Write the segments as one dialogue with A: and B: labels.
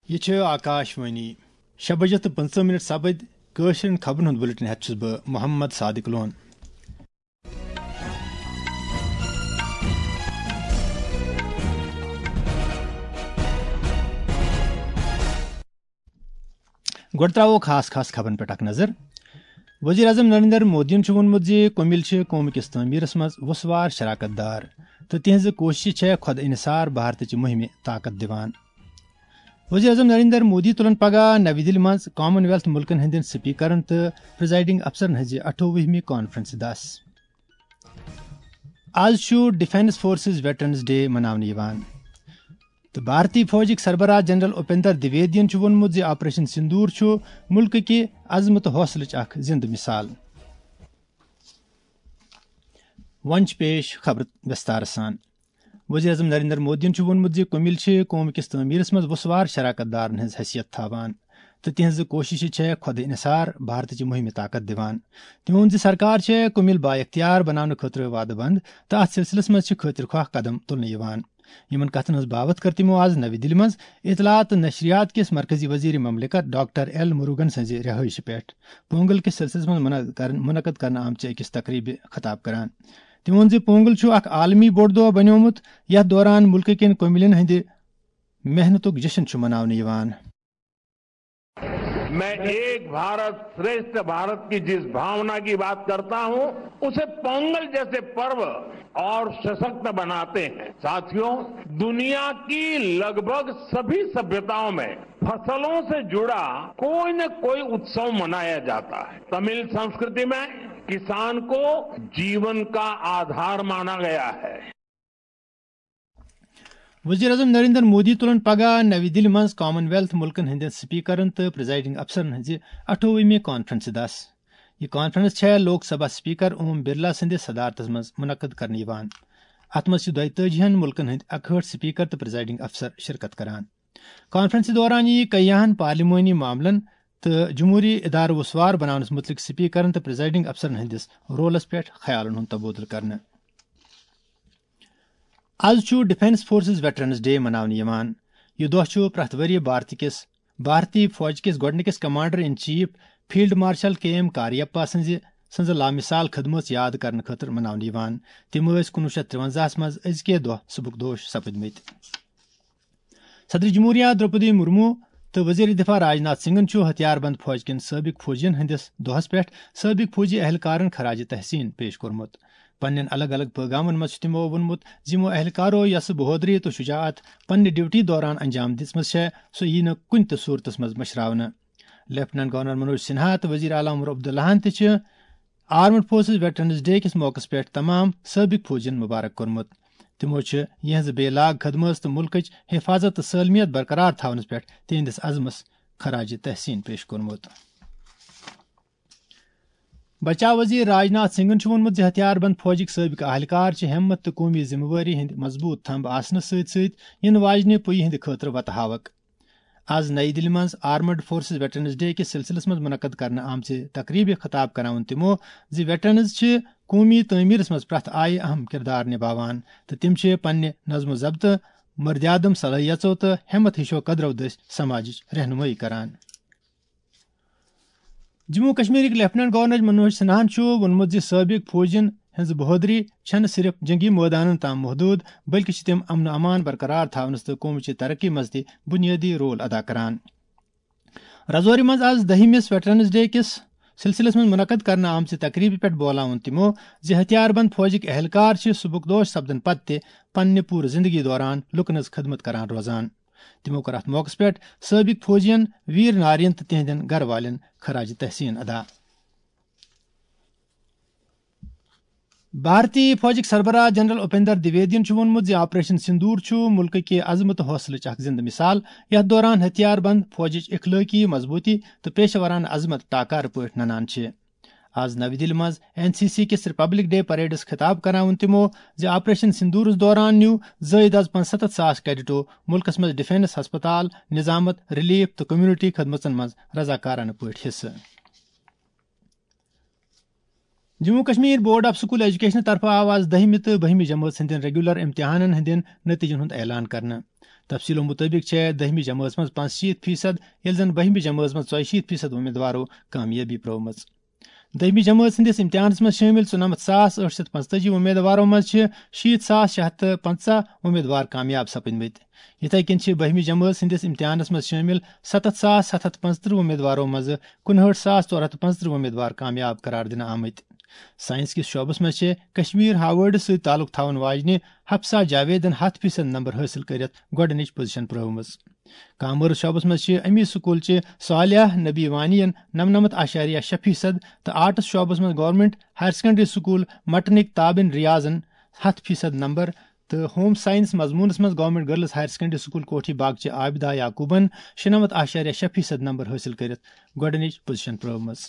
A: یہ آکاشوانی 6:15 سپد قشرن خبرن ہند بلٹن ہتھ بہ محمد صادق لون۔ گۄڈٕ ترٛاوو خاص خبرن پٮ۪ٹھ اکھ نظر۔ وزیر اعظم نریندر مودیَن چھُ ووٚنمُت زِ کُمِل چھِ قوم کِس تعمیٖرس منٛز وُسوار شراکت دار تہٕ تِہنٛزِ کوٗششہٕ چھےٚ خۄد انحصار بھارتٕچہِ مُہِمہِ طاقت دِوان۔ وزیر اعظم نریندر مودی تُلن پگہہ نوی دِلہِ منٛز کامن ویلتھ مُلکن ہٕنٛدٮ۪ن سپیٖکرن تہٕ پریزائڈنگ افسرن ہٕنٛزِ 28ہمہِ کانفرنسہِ دس۔ آز چھُ ڈِفینس فورسز ویٹرنز ڈے مناونہٕ یِوان تہٕ بھارتی فوجٕکۍ سربراہ جنرل اپیندر دویدین چھُ ووٚنمُت زِ آپریشن سندور چھُ مُلکہٕ کہِ عزمہٕ تہٕ حوصلٕچ اکھ زِندٕ مثال۔ وۄنۍ چھِ پیش خبرٕ وِستار سان۔ وزیر اعظم نریندر مودیَن چھُ ووٚنمُت زِ کُمِل چھِ قوم کِس تعمیٖرس منٛز وُسوار شراکت دارن ہٕنٛز حیثیت تھاوان تہٕ تِہنٛزٕ کوٗششہٕ چھےٚ خۄد انحصار بھارتٕچہِ مُہِمہِ طاقت دِوان۔ تٔمۍ ووٚن زِ سرکار چھےٚ کُمِل بااختیار بناونہٕ خٲطرٕ وعدٕ بنٛد تہٕ اتھ سلسلس منٛز چھِ خٲطر خواہ قدم تُلنہٕ یِوان۔ یِمن کتھن ہٕنٛز بابت کٔر تِمو آز نوی دِلہِ منٛز اطلاعات تہٕ نشریات کِس مرکزی وزیر مملکت ڈاکٹر ایل مُروگن سٕنٛزِ رِہٲیشہِ پٮ۪ٹھ پونگل کِس سلسلس منٛز مُنعقد کرنہٕ آمژِ أکِس تقریٖبہِ خطاب کران۔ تٔمۍ ووٚن زِ پونگل چھُ اکھ عالمی بوٚڑ دۄہ بنیومُت یتھ دوران مُلکہٕ کٮ۪ن کُمِلٮ۪ن ہٕنٛدِ محنتُک جشن چھُ مناونہٕ یِوان۔
B: میں ایک بھارت شریشٹھ بھارت کی جس بھاونا کی بات کرتا ہوں اسے پونگل جیسے پرو اور سشکت بناتے ہیں۔ ساتھیوں، دنیا کی لگ بھگ سبھی سभ्यताओं میں فصلوں سے جڑا کوئی نہ کوئی اتسو منایا جاتا ہے۔ تمل سنسکرتی میں کسان کو جیون کا آدھار مانا گیا ہے۔
A: وزیر اعظم نریندر مودی تُلن پگہہ نوی دِلہِ منٛز کامن ویلتھ مُلکن ہٕنٛدٮ۪ن سپیٖکرن تہٕ پریزائڈنگ افسرن ہٕنٛزِ 28ہمہِ کانفرنسہِ دس۔ یہ کانفرنس چھےٚ لوک سبھا سپیٖکر اوم برلا سٕنٛدِس صدارتس منٛز مُنعقد کرنہٕ یِوان۔ اتھ منٛز چھِ 42 مُلکن ہٕنٛدۍ 61 سپیٖکر تہٕ پریزائڈنگ افسر شرکت کران۔ کانفرنسہِ دوران یی کیاہن پارلیمانی معاملن تہٕ جمہوٗری ادارٕ وُسوار بناونس مُتعلق سپیٖکرن تہٕ پریزائڈنگ افسرن ہٕنٛدِس رولس پٮ۪ٹھ خیالن ہُنٛد تبادلہٕ کرنہٕ۔ آز چھُ ڈِفینس فورسز ویٹرنز ڈے مناونہٕ یِوان۔ یہِ دۄہ چھُ پرٛٮ۪تھ ؤرِیہِ بھارتی فوج کِس گۄڈٕنِکِس commander in chief field marshal K Cariappa سٕنٛزٕ لامِثال خدمژ یاد کرنہٕ خٲطرٕ مناونہٕ یِوان۔ تِم ٲسۍ 1953 منٛز أزکہِ دۄہ سبکدوش سپٕدمٕتۍ۔ صدر جمہوٗریہ درٛوپدی مُرموٗ تہٕ وزیر دفاع راجناتھ سنگھن چھُ ہتھیار بند فوج کٮ۪ن سٲبق فوجین ہٕنٛدِس دۄہس پٮ۪ٹھ سٲبق فوجی اہلکارن خراج تحسین پیش کوٚرمُت۔ پننٮ۪ن الگ الگ پیغامن منٛز چھُ تِمو ووٚنمُت زِ یِمو اہلکارو یۄسہٕ بہودری تہٕ شجاعت پننہِ ڈیوٹی دوران انجام دِژمٕژ چھےٚ سۄ یی نہٕ کُنہِ تہِ صوٗرتس منٛز مٔشراونہٕ۔ لیفٹننٹ گورنر منوج سنہا تہٕ وزیر اعلیٰ عمر عبداللہن تہِ چھِ آرمڈ فورسز ویٹرنز ڈے کِس موقعس پٮ۪ٹھ تمام سٲبق فوجین مُبارک کوٚرمُت۔ تِمو چھِ یِہنٛزِ بے لاگ خدمژ تہٕ مُلکٕچ حفاظت تہٕ سٲلمیت برقرار تھاونس پٮ۪ٹھ تِہنٛدِس عزمس خراج تحسین پیش کوٚرمُت۔ بچاو وزیر راجناتھ سنگھن چھُ ووٚنمُت زِ ہتھیار بند فوجٕکۍ سٲبق اہلکار چھِ ہمت تہٕ قومی ذمہٕ وٲری ہٕنٛدۍ مضبوٗط تھمب آسنہٕ سۭتۍ سۭتۍ یِنہٕ واجنہِ پُیہِ ہٕنٛدِ خٲطرٕ وتہٕ ہاوکھ۔ آز نئی دِلہِ منٛز آرمڈ فورسز ویٹرنز ڈے کِس سلسلس منٛز مُنعقد کرنہٕ آمژِ تقریٖبہِ خطاب کران ووٚن تِمو زِ ویٹرنز چھِ قومی تعمیٖرس منٛز پرٛٮ۪تھ آیہِ اہم کِردار نِباوان تہٕ تِم چھِ پننہِ نظم و ضبطہٕ، مردیادم صلٲحیژو تہٕ ہٮ۪مت ہِشو قدرو دٔسۍ سماجٕچ رہنُمٲیی کران۔ جموں کشمیرٕکۍ لیفٹننٹ گورنر منوج سنہاہن چھُ ووٚنمُت زِ سٲبق فوجین ہٕنٛز بہودری چھنہٕ صرف جنگی مٲدانن تام محدوٗد بلکہِ چھِ تِم امن و امان برقرار تھاونس تہٕ قومٕچہِ ترقی منٛز تہِ بُنیٲدی رول ادا کران۔ رجورِ منٛز آز 10ہمِس ویٹرنز ڈے کِس سلسلس منٛز مُنعقد کرنہٕ آمژِ تقریٖبہِ پٮ۪ٹھ بولان ووٚن تِمو زِ ہتھیار بند فوجٕکۍ اہلکار چھِ سبکدوش سپدنہٕ پتہٕ تہِ پننہِ پوٗرٕ زندگی دوران لُکن ہٕنٛز خدمت کران روزان۔ تِمو کوٚر اتھ موقعس پٮ۪ٹھ سٲبق فوجین، ویر نارین تہٕ تِہنٛدٮ۪ن گھر والٮ۪ن خراج تحسین ادا۔ بھارتی فوجٕکۍ سربراہ جنرل اپیندر دویدین چھُ ووٚنمُت زِ آپریشن سندور چھُ مُلکہٕ کہِ عزمہٕ تہٕ حوصلٕچ اکھ زِندٕ مثال یتھ دوران ہتھیار بند فوجٕچ اخلٲقی مضبوٗطی تہٕ پیشورانہٕ عظمت ٹاکارٕ پٲٹھۍ ننان چھِ۔ آز نوی دِلہِ منٛز NCC کِس رِپبلک ڈے پریڈس خطاب کران ووٚن تِمو زِ آپریشن سندورس دوران نیوٗ زٲیِد از 75,000 کیڈٹو مُلکس منٛز ڈِفینس ہسپتال، نظامت، ریلیف تہٕ کمیونٹی خدمژن منٛز رضاکارانہٕ پٲٹھۍ حصہٕ۔ Jammu Kashmir board of school education طرفہٕ آو آز 10ہمہِ تہٕ 12ہمہِ جمٲژ ہٕنٛدٮ۪ن ریگولر امتحانن ہٕنٛدٮ۪ن نٔتیٖجن ہُنٛد اعلان کرنہٕ۔ تفصیلوں مطابق 10 جماعت مز 65%، یل زن 12 جماعت مز 64% امیدوارو کامیابی پرومز۔ 10 جماعت سندس امتحانس مز شامل 94,845 امیدواروں مز 60,650 امیدوار کامیاب سپدمت۔ یتھے کن 12 جماعت سندس امتحانس مز شامل 67,775 امیدواروں مز 59,475 امیدوار کامیاب قرار دنہ آمت۔ سائنس کس شعبس مز کشمیر ہاورڈ ست تعلق تھون واجنہ حفصہ جاویدن 100% نمبر حاصل کرت گۄڈنچ پوزیشن پرٲومٕژ۔ کامرس شعبس مز امی سکول صالحہ نبی وانین 99.6% تو آرٹس شعبس مز گورنمنٹ ہائر سیکنڈری سکول مٹنک تابن ریاضن 100% نمبر تو ہوم سائنس مضمونس مز government girls higher secondary school Kothi Bagh Abida یعقوبن 96.6% number حاصل کرت گۄڈنچ پوزیشن پرٲومٕژ۔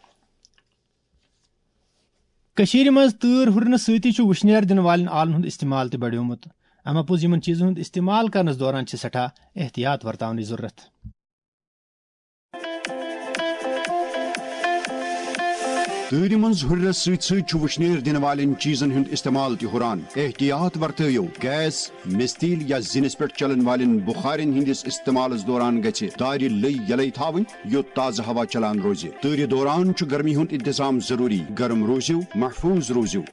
A: کشیر مز تۭر ہُرنہٕ سۭتی وشنیر دن والن آلن ہند استعمال تہ بڑیومت۔ اما پوٚز یمن چیزن ہند استعمال کرنس دوران سٹھا احتیاط ورتاونٕچ ضرورت۔
C: تۭرِ منٛز ہُرنس سۭتۍ سۭتۍ چھُ وُشنیر دِنہٕ والٮ۪ن چیٖزن ہُنٛد استعمال تہِ ہُران۔ احتیاط ورتٲیِو۔ گیس، مستیل یا زِنِس پٮ۪ٹھ چلن والٮ۪ن بُخارٮ۪ن ہٕنٛدِس استعمالس دوران گژھِ دارِ لٔے یلے تھاوٕنۍ یوٚت تازٕ ہوا چلان روزِ۔ تۭرِ دوران چھُ گرمی ہُنٛد انتظام ضروٗری۔ گرم روزِو، محفوظ روزِو۔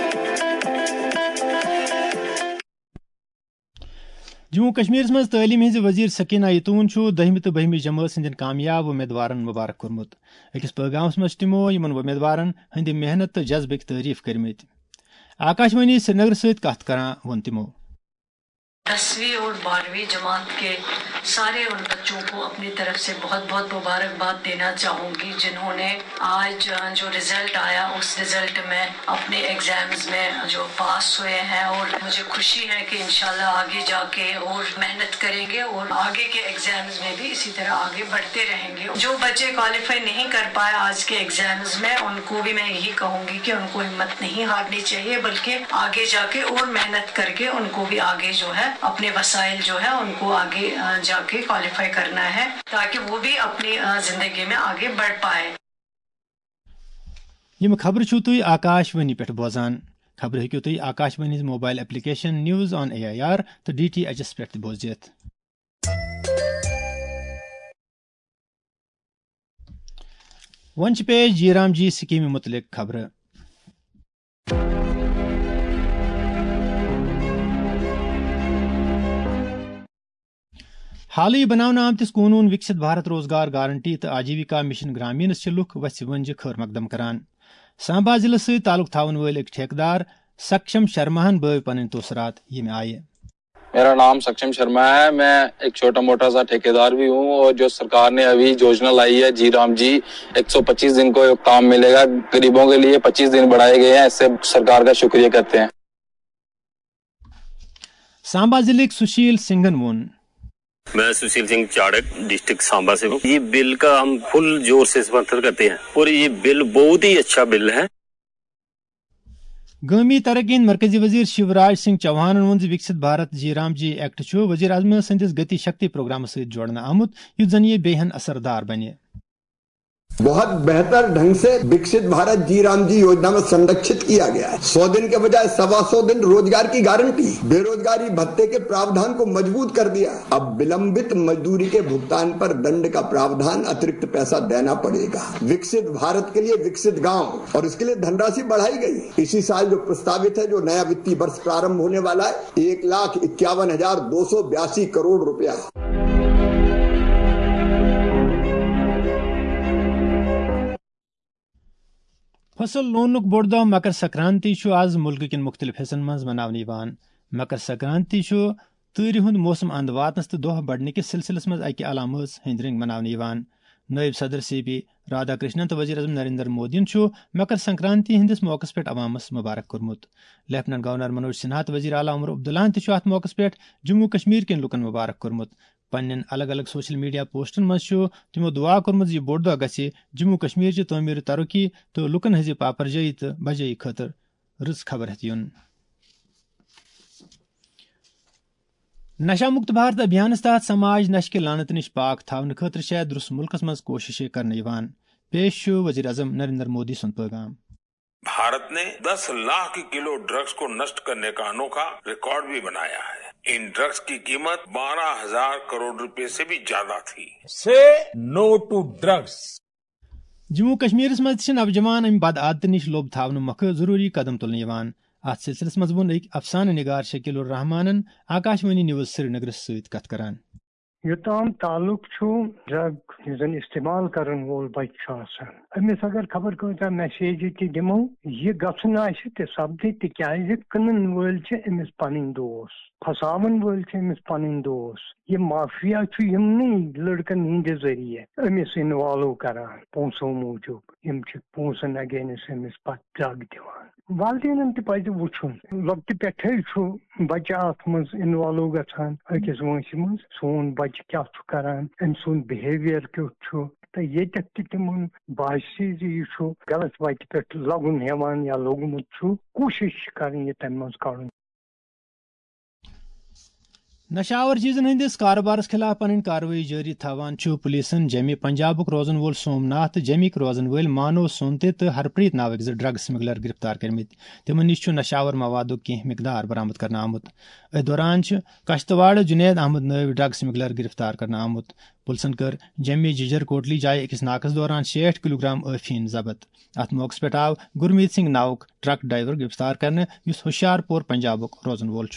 A: جموں کشمیر مز تعلیم ہز وزیر سکینہ یتون 10 تو 12 جماعت سندین کامیاب امیدوارن مبارک کورمت۔ اکس پیغامس مز تمو یمن امیدوارن ہند محنت تو جذبک تعریف کرمت۔ آکاشوانی سری نگر ست کت کران ون تمو
D: 10ویں اور 12ویں جماعت کے سارے ان بچوں کو اپنی طرف سے بہت بہت مبارکباد دینا چاہوں گی جنہوں نے آج جو رزلٹ آیا اس رزلٹ میں اپنے ایگزامز میں جو پاس ہوئے ہیں، اور مجھے خوشی ہے کہ انشاءاللہ آگے جا کے اور محنت کریں گے اور آگے کے ایگزامز میں بھی اسی طرح آگے بڑھتے رہیں گے۔ جو بچے کوالیفائی نہیں کر پائے آج کے ایگزامز میں، ان کو بھی میں یہی کہوں گی کہ ان کو ہمت نہیں ہارنی چاہیے، بلکہ آگے جا کے اور محنت کر کے ان کو بھی آگے جو ہے اپنے وسائل جو ہے ان کو آگے جا کے کوالیفائی کرنا ہے تاکہ وہ بھی اپنی زندگی میں آگے بڑھ پائے۔
A: یم خبر چھو تھی آکاشوانی پہ بوزان۔ خبر ہیکو تھی Akashvani mobile application news on AIR تو DTH پہ بوزت۔ ون پیش جی رام جی سکیم متعلق خبر۔ حالی بناونہٕ آمتس قونوٗن وکست بھارت روزگار گارنٹی تو آجیوکا مشن گرامینس لُکھ وژھِ ونجہِ خٲر مقدم کران۔ سامبا ضلع ست تعلق تھاون وٲلۍ أکۍ ٹھیکدار سکشم شرماہن بٲو پنٕنۍ توثرات ییٚمہِ آیہِ۔
E: میرا نام سکشم شرما ہے، میں ایک چھوٹا موٹا سا ٹھیکیدار بھی ہوں، اور جو سرکار نے ابھی یوجنا لائی ہے جی رام جی 125 دن کو کام ملے گا غریبوں کے لیے، 25 دن بڑھائے گئے ہیں، اس سے سرکار کا شکریہ کرتے ہیں۔
A: سامبا ضلع سشیل سنگھن وون۔
F: میں سشیل سنگھ چاڑک ڈسٹرکٹ سامبا سے ہوں۔ یہ بل کا ہم فل زور سے سپورٹ کرتے ہیں اور یہ بل بہت ہی اچھا بل ہے۔
A: گامی ترقی مرکزی وزیر شیوراج سنگھ چوہان وون Viksit Bharat G Ram G act وزیر اعظم سندس گتی شکتی پروگرام ست جوڑنا آمت یُتھ زن یہ بیہن اثردار بنے۔
G: بہت بہتر ڈھنگ سے وکست بھارت جی رام جی یوجنا میں سنرکشت کیا گیا ہے۔ 100 دن کے بجائے 125 دن روزگار کی گارنٹی، بے روزگاری بھتے کے پراودھان کو مضبوط کر دیا۔ اب ولمبت مزدوری کے بھگتان پر دنڈ کا پراودھان اترکت پیسہ دینا پڑے گا۔ وکست بھارت کے لیے وکست گاؤں، اور اس کے لیے دھن راشی بڑھائی گئی۔ اسی سال جو پرستاوت ہے، جو نیا وتی برس پرارمبھ ہونے والا ہے، 1,51,282 کروڑ روپیہ۔
A: فصل لونک بوڑ دۄہ مکر سنکرانتی آز ملک کن مختلف حصن مز مناونہٕ۔ مکر سنکرانتی تۭرِ ہُنٛد موسم اند واتنس تو دۄہ بڑنے کس سلسلس مز اکہ علامت ہندِ رنگ مناونہٕ۔ نائب صدر CP رادھا کرشنن تو وزیر اعظم نریندر مودین مکر سنکرانتی ہندس موقع پہ عوامس مبارک کورمت۔ لیفٹنٹ گورنر منوج سنہا تو وزیر اعلیٰ عمر عبداللہ تہ ات موقع پہ جموں کشمیر کن لکن مبارک کورمت۔ پنن الگ الگ سوشل میڈیا پوسٹن مز تمو دعا کورمت یہ بوڑ دۄہ گژھِ جموں کشمیر چہ تعمیر ترقی تو لکن ہز پاپرجائی تو بجائی خاطر رٕژ خبر ہیتھ یُن۔ نشہ مکت بھارت ابھیانس تحت سماج نشہ کے لانت نش پاک تھاون خاطر درست ملکس مز کوشش کرنے پیش وزیر اعظم نریندر مودی سن پیغام۔
H: بھارت نے 10 لاکھ کلو ڈرگز کو نشٹ کرنے کا انوکھا ریکارڈ بھی بنایا ہے۔ इन ड्रग्स की कीमत 12,000 करोड़ रुपए से भी ज्यादा थी।
I: Say no to drugs.
A: Jammu Kashmir मज नौजवान अमि बद आदत निश लोभ थावन मख जरूरी कदम तुलने यवान। अत सिलसिलस मज वोन अफसान निगार शकील उर रहमानन आकाशवाणी न्यूज श्रीनगर सत कथ करान।
J: योताम ताल्लुक ड्रग जन इस्तेमाल करन वोल बच्चा अमिस अगर खबर कता मैसेज दिमो यह गसन सपदे तिज कनन वल अमिस पन दोस फसावन वल अमिस पन दोस यह माफिया यमनी लड़कन हंद जरिए अमिस इन्वॉल्व करान पोसों मूजूब यम पोसन अगेंस्ट अमिस पत ड्रग दिवान। वालदेन तज वुन लकट पे बच्चे अत मज इन्वॉल्व गसान अकिस वंश मज सोन बच्चे क्या करान अम सुन बिहेवियर क्युत तो ये तिमन बासी यह गलत वत पे लगुन हेवान या लोगमुत कोशिश कर तम मज कड़न।
A: नशावर चीजन हंदिस कारोबारस खिलाफ पन कार्रवाई जारी थवान पुलिसन जमी पंजाबुक रोजन वोल सोमनाथ जमिक रोजन वल मानो सोनते तो हरप्रीत नावक ड्रग स्मगलर गिरफ्तार करमित तिमन निश नशावर मवादुक कह मिकदार बरामद करना आमुत। अ दौरान कश्तवाड़ जुनैद अहमद नव ड्रग स्मगलर गिरफ्तार करना आमुत। पुलिसन कर जमी जिजर कोटली जाए अकिस नाकस दौरान 60 किलोग्राम अफीन जबत। अत मौके पे आव गुरमीत सिंह नावक ट्रक ड्राइवर गिरफ्तार करने युस होशियारपुर पंजाबुक रोजन वोल।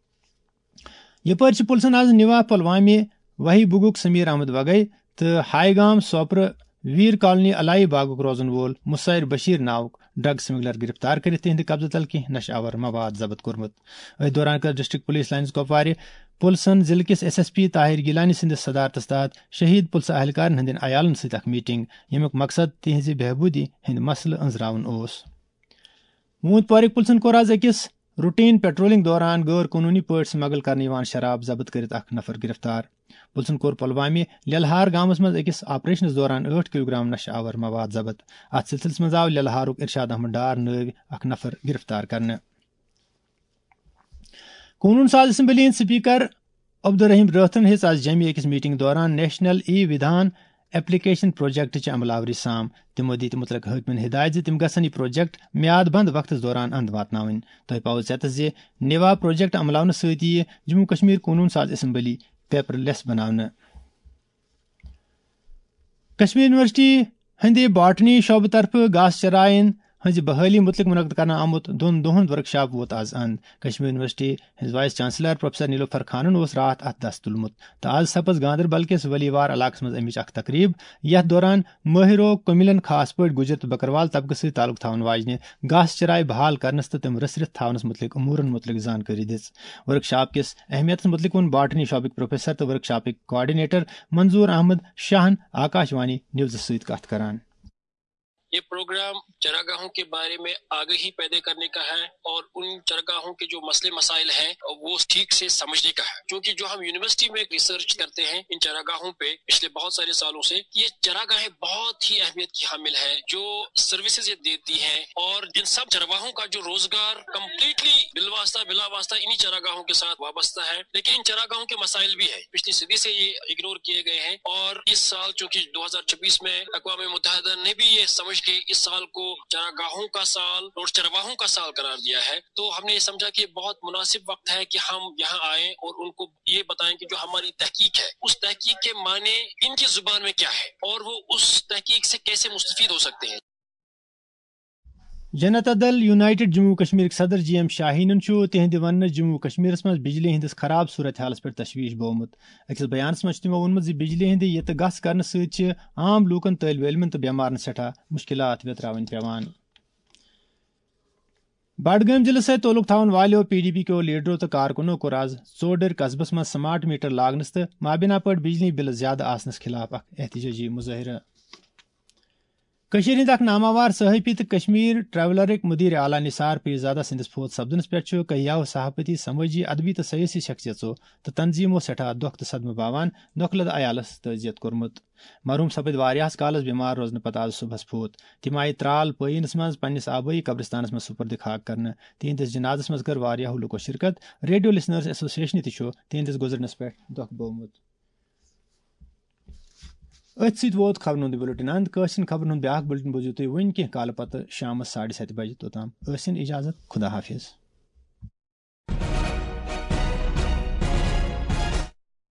A: यपर पुलिसन आज निवा पुलवामे वही बुगुक समीर अहमद वगई तो हाईगाम सोपर वीर कॉलोनी अलाई बागुक रोजन वोल मुसैर बशीर नावक ड्रग स्मगलर गिरफ्तार कर तिहद कब्ज तल कह नशावर मवाद जब्त कोर्मुत। अ दौरान कर डिस्ट्रिक्ट पुलिस लाइन्स कुपवार पुलिसन जिले किस SSP ताहिर गिलानी सिंदिस सदारतस तहत शहीद पुलिस अहलकार हंदन अयालन सत मीटिंग यमुक मकसद तिहज बेहबूदी हंद मसल अंजरावन ओस। मूंदपोरिक पुलिसन कोर आज अकिस रूटीन पेट्रोलिंग दौरान गैर कानूनी पे स्मगल कर शराब जब्त कर नफर गिरफ्तार। पुलिसन कोर पुलवामे ललहार गामस मज अकिस ऑपरेशन दौरान 8 किलोग्राम नशावर मवाद जब्त। अत सिलसिलस मज आव ललहारुक इरशाद अहमद डार नव अख नफर गिरफ्तार करने। कानून साज असम्बली स्पीकर अब्दुर्रहीम रथन हेच आज जमी अकिस मीटिंग दौरान नेशनल विधान एप्लीकेशन प्रोजेक्ट अमलावरी साम तिमो दी मुतलक हकमन हिदायत तिम गसन यह प्रोजेक्ट म्याद बंद वक्त दौरान अंद वातनावन। तह पाओ सेतस नेवा प्रोजेक्ट अमलावन सत जम्मू कश्मीर कानून साज असम्बली पेपरलेस बनावन। कश्मीर यूनिवर्सिटी हंदे बॉटनी शोब तरफ घास चरायन हज बहाली मुतलक मुनक़द करना आमुत दोन दोहन वर्कशॉप वोत आज अंद। कश्मीर यूनिवर्सिटी हज वाइस चांसलर प्रोफेसर नीलोफर खानन ओस रात अत दस तुलमुत तो आज सपज गांदरबल किस वलीवार इलाकस मज अमिच अख तकरीब यथ दौरान माहिरो कमिलन खास पे गुजर तो बकरवाल तबके से ताल्लुक थावन वाजने घास चराई बहाल करनस तो तम रसरत थावनस मुतलक अमूरन मुतलक जानकारी दिस। वर्कशॉप किस अहमियत मुतलक वन बॉटनी शोबिक प्रोफेसर तो वर्कशॉपिक कोऑर्डिनेटर मंजूर अहमद शाहन आकाशवाणी न्यूज सत कथ करान।
K: ये प्रोग्राम चरागाहों के बारे में आगाही पैदा करने का है और उन चरागाहों के जो मसले मसाइल हैं वो ठीक से समझने का है, क्योंकि जो हम यूनिवर्सिटी में रिसर्च करते हैं इन चरागाहों पे पिछले बहुत सारे सालों से, ये चरागाहें बहुत ही अहमियत की हामिल है जो सर्विसेज ये देती हैं और इन सब चरवाहों का जो रोजगार कम्प्लीटली बिलवास्ता बिलावास्ता इन्हीं चरागाहों के साथ वाबस्ता है। लेकिन इन चरागाहों के मसाइल भी है, पिछली सदी से ये इग्नोर किए गए हैं और इस साल चूंकि 2026 में अक़वाम मुत्तहिदा ने भी ये समझ के इस साल को चरागाहों का साल और चरवाहों का साल करार दिया है, तो हमने समझा कि बहुत मुनासिब वक्त है कि हम यहाँ आए और उनको ये बताएं कि जो हमारी तहकीक है उस तहकीक के माने इनकी जुबान में क्या है और वो उस तहकीक से कैसे मुस्तफीद हो सकते हैं।
A: जनता दल यूनाइटेड जम्मू कश्मीर सदर GM शाहीन तिहद वन जम्मू कश्मीर मज बिजली हंदिस खराब सूरत हालस पे तशवीश बोमुत। अकिस बयान मज तमो वोनमुत बिजली हंद ये गस कर सत आम लूकन तालिब इलमन तो बेमारन सठा मुश्किलात वेतरावन पेवान। बडगाम जिले से तोलुक थावन वालो PDP के लीडरों तो कारकुनों को आज चोडर कस्बस मज स्मार्ट मीटर लागनस तो माबिना पे बिजली बिल ज्यादा आसनस खिलाफ एहतजाजी मुजाहिरा। कशीर हिंद नामावार सहाफ़ी तो कश्मीर ट्रैवलर मुदीर आला निसार पीरजादा सिंदस फोत सपदनस पे कहियाव सहाफ़ती समाजी अदबी तो सयासी शख्सियतों तो तंजीमों सठा दुख तो सदम बावान दुखलद अयालस तजियत कोर्मुत। मरूम सपद वारियास कालस बीमार रोजन पत आज सुबह फोत तिम आय त्राल पयनस मज पन्निस आबई कब्रिस्तानस मज सुपर्द खाक करने तिहंदिस जनाजस मज कर वारियाहो लुको शिरकत। रेडियो लिसनर्स एसोसिएशन तिहंदिस गुजरनस पे दुख बोमुत। अथ सत वोत खबरन हंद बुलेटिन अंद काशिन खबरन हंद ब्याक बुलेटिन बोजियो तुम वन कह काल पत शाम 7:30 बजे तोताम। इजाजत खुदा हाफिज।